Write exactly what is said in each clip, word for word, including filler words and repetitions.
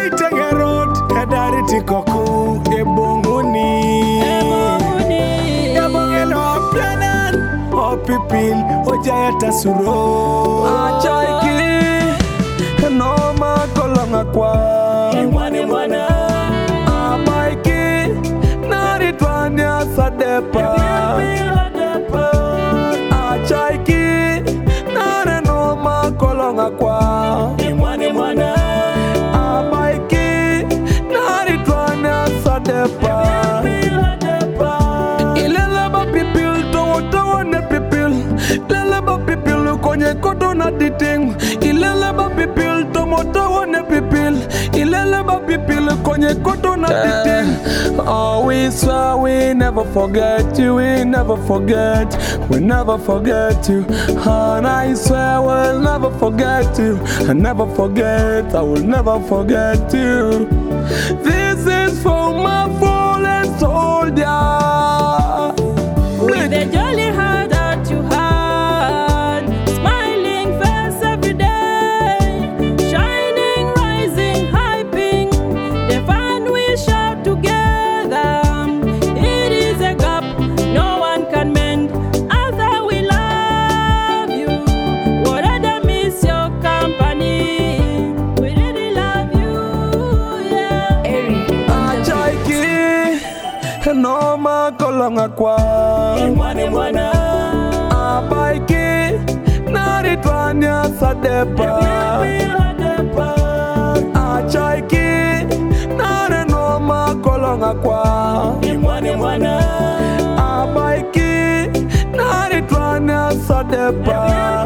Waitenge road, kadari tikoku, ebonguni. Ebonguni. Ebongelo pianan, opipil, ojayata suro. Achaiki, enoma kolonga kwa. Imwane mwana. Abaiki, naritwania sadepa. Achaiki, narenoma kolonga kwa. Imwane mwana. Abaiki, naritwania sadepa. Ileleba pipil, towo towo ne pipil. Ileleba pipil, konye koto na diting. Ileleba pipil, tomo towo ne pipil. Ileleba pipil, konye koto na diting. Oh, we swear we never forget you, we never forget, we never forget you. And I swear we'll never forget you, I never forget, I will never forget you. This is for my fallen soldier. With the jolly heart that you had, smiling face every day, shining, rising, hyping, the fun we shout together. It is a gap no one can mend. As we love you, would rather miss your company. We really love you, yeah. Achaiki, enoma kolonga kwa. Imwane mwana. Abaiki, naritwania sadepa. Achaiki, narenoma kolonga kwa. Imwane mwana. Abaiki, naritwania sadepa.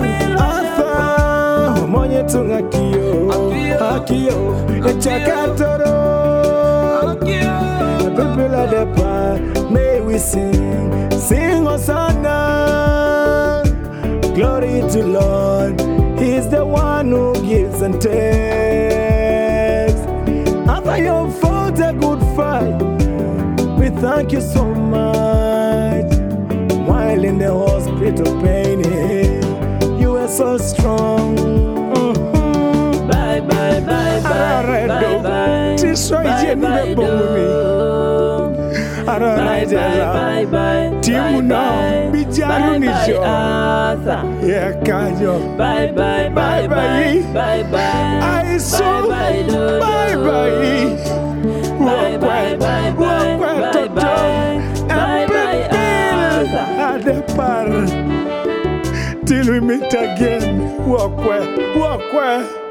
Asa, monye tunga kiyo, akiyo, echakatoro. People of the park, may we sing, sing Hosanna. Glory to Lord, He's the one who gives and takes. After you fought a good fight, we thank you so much. While in the hospital pain, you were so strong. Mm-hmm. Bye bye bye bye bye bye. Tisho ijeni bebonguni. Bye bye. Timu nao bijaru nisho. Yeah, kajo. Bye bye bye bye bye bye. I saw. Bye bye. Bye bye bye bye bye bye. Bye bye. At the par. Till we meet again. Walk where, walk where.